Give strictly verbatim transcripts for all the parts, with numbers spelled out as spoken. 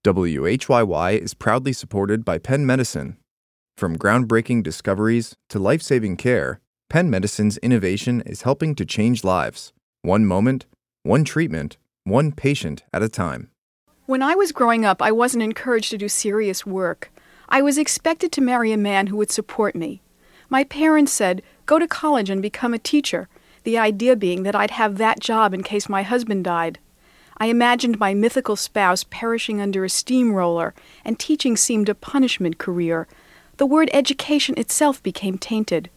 W H Y Y is proudly supported by Penn Medicine. From groundbreaking discoveries to life-saving care, Penn Medicine's innovation is helping to change lives, one moment, one treatment, one patient at a time. When I was growing up, I wasn't encouraged to do serious work. I was expected to marry a man who would support me. My parents said, go to college and become a teacher, the idea being that I'd have that job in case my husband died. I imagined my mythical spouse perishing under a steamroller, and teaching seemed a punishment career. The word education itself became tainted.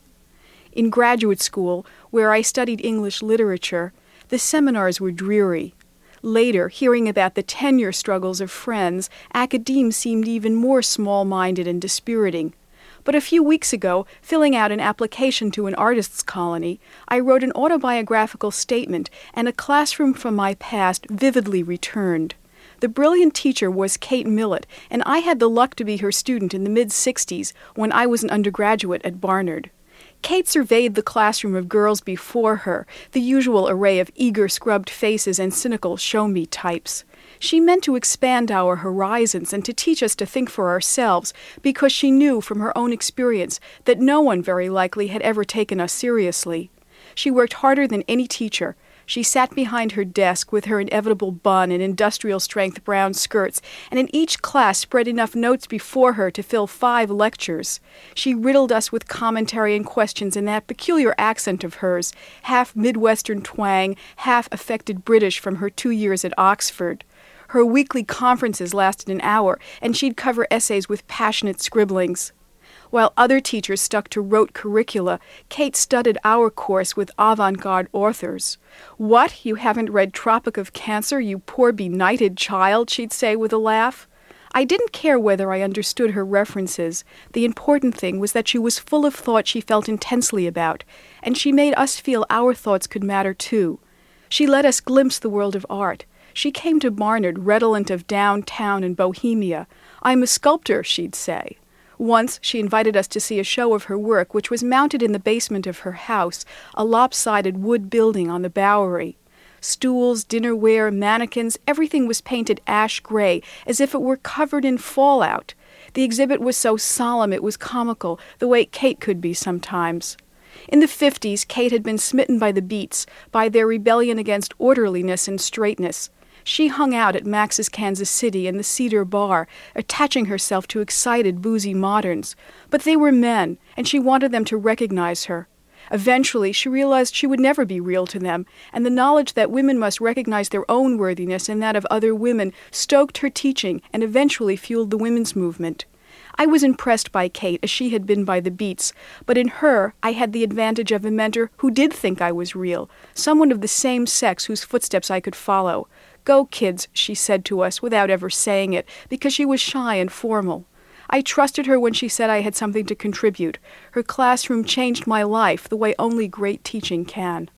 In graduate school, where I studied English literature, the seminars were dreary. Later, hearing about the tenure struggles of friends, academe seemed even more small-minded and dispiriting. But a few weeks ago, filling out an application to an artist's colony, I wrote an autobiographical statement, and a classroom from my past vividly returned. The brilliant teacher was Kate Millett, and I had the luck to be her student in the mid-sixties when I was an undergraduate at Barnard. Kate surveyed the classroom of girls before her, the usual array of eager, scrubbed faces and cynical show-me types. She meant to expand our horizons and to teach us to think for ourselves, because she knew from her own experience that no one very likely had ever taken us seriously. She worked harder than any teacher. She sat behind her desk with her inevitable bun and industrial-strength brown skirts, and in each class spread enough notes before her to fill five lectures. She riddled us with commentary and questions in that peculiar accent of hers, half Midwestern twang, half affected British from her two years at Oxford. Her weekly conferences lasted an hour, and she'd cover essays with passionate scribblings. While other teachers stuck to rote curricula, Kate studied our course with avant-garde authors. "What, you haven't read Tropic of Cancer, you poor benighted child?" she'd say with a laugh. I didn't care whether I understood her references. The important thing was that she was full of thought she felt intensely about, and she made us feel our thoughts could matter too. She let us glimpse the world of art. She came to Barnard redolent of downtown and bohemia. "I'm a sculptor," she'd say. Once she invited us to see a show of her work, which was mounted in the basement of her house, a lopsided wood building on the Bowery. Stools, dinnerware, mannequins, everything was painted ash gray, as if it were covered in fallout. The exhibit was so solemn it was comical, the way Kate could be sometimes. In the fifties, Kate had been smitten by the Beats, by their rebellion against orderliness and straightness. She hung out at Max's Kansas City and the Cedar Bar, attaching herself to excited, boozy moderns. But they were men, and she wanted them to recognize her. Eventually, she realized she would never be real to them, and the knowledge that women must recognize their own worthiness and that of other women stoked her teaching and eventually fueled the women's movement. I was impressed by Kate as she had been by the Beats, but in her I had the advantage of a mentor who did think I was real, someone of the same sex whose footsteps I could follow. "Go, kids," she said to us without ever saying it, because she was shy and formal. I trusted her when she said I had something to contribute. Her classroom changed my life the way only great teaching can.